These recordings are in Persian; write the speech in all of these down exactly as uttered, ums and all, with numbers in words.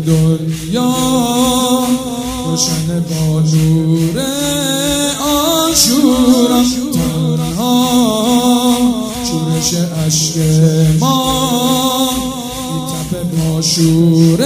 دنیا روشن با نور عاشورا، تنها شورش اشک ما میتپه با شور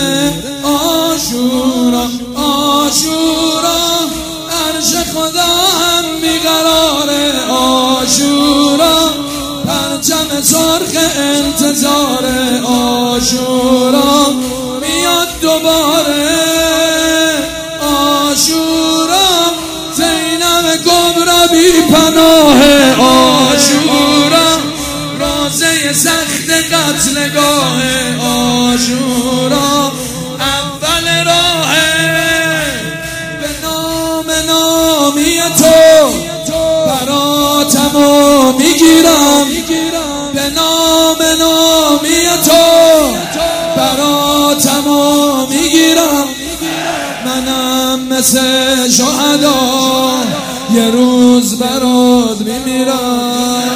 عاشورا. عاشورا عرش خدا هم بیقرار، عاشورا پرچم سرخ انتظار، عاشورا میاد دوباره. عاشورا زینب کبری بی پناه، عاشورا روزه سخت قتلگاه، عاشورا اول راه. به نام نامی تو براتمو میگیرم، به نام نامی تو براتمو میگیرم. منم مثل شهدا یه روز برات میمیرم.